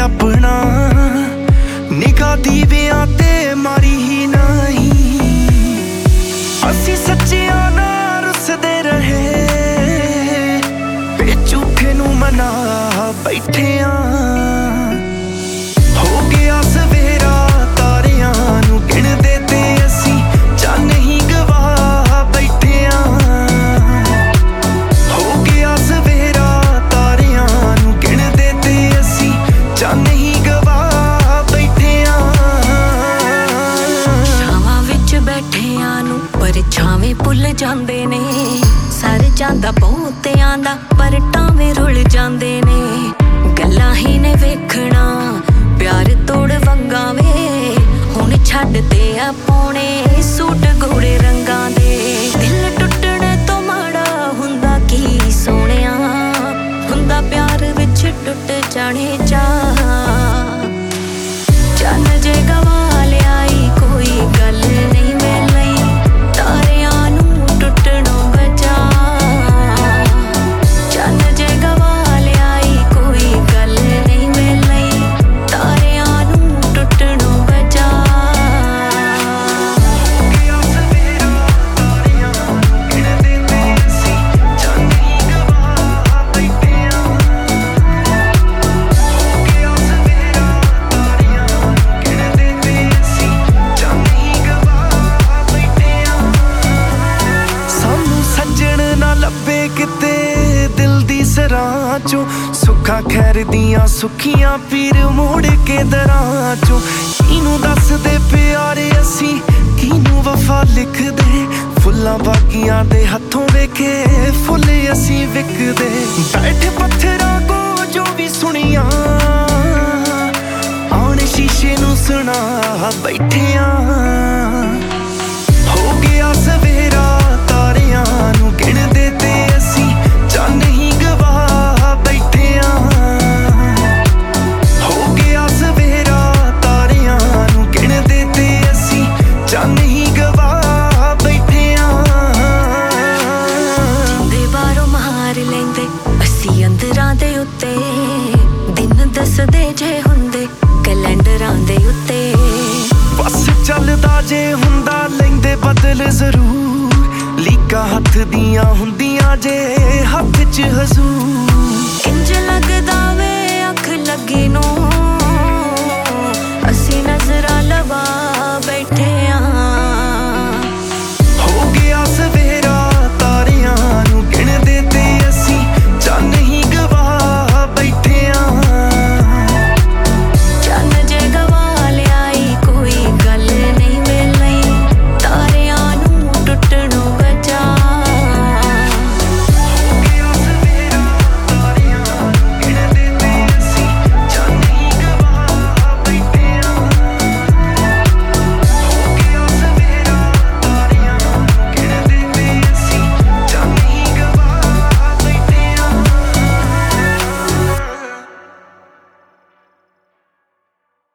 अपना निगाह दीवियां ते मारी ही नहीं। असी सच्चियां ना रुसदे रहे ते झूठे नू मना बैठे हो गया सवेरा तारियां नू गिणदे ते असी चन्न ही गवा बैठे हो गया सवेरा तारियां नू गिणदे ते असी चन्न ही गवा बैठे छावां विच बैठियां नू पर छावें भुल जांदे ने। सर जांदा बहुतियां दा पर टावें रुल जांदे ने। गल्लां ही ने वेखना प्यार तोड़ वंगा वे हुण छड्डदे आ पौणे सूट गूड़े रंगां दे। दिल टुटणे तो माड़ा हुंदा की सोहणिया हुंदा प्यार विच टुट जाणे चा। चन्न जे गवा लियाई कोई गल नहीं मिलई तारियां नू टुटणों बचा। चन्न जे गवा लियाई कोई गल नहीं मिलई तारियां नू टुटणों बचा। गया सवेरा तारियां गिणदे ते असी चन्न ही गवा बैठे गया सवेरा तारियां गिणदे ते असी चन्न ही गवा बैठे। सानू सज्जण ना लभे किते दिल दी सराह चों सुखा खैर दियां सुखियां पीर मोड़ के दरां चों। किनू दसदे प्यारे असी किनू वफा लिखदे फुल्लां बागियां दे हत्थों वेखे फुल असी विकदे। बैठे पत्थरां को जो भी सुनिया आण शीशे नू सुना बैठे हो गया सवेरा तारियां नू गिणदे ते असी चन्न ही गवा बैठे हो गया सवेरा तारियां नू गिणदे ते असी चन्न ही गवा बैठे। जिंदे बारों मार लैंदे असी अंदरां दे उत्ते दिन दसदे जे हुंदे कैलेंडरां दे उत्ते। बस चलदा जे हुंदा लैंदे बदल जरूर लीका हत्थ दियां हुंदियां जे हत्थ च हजूर।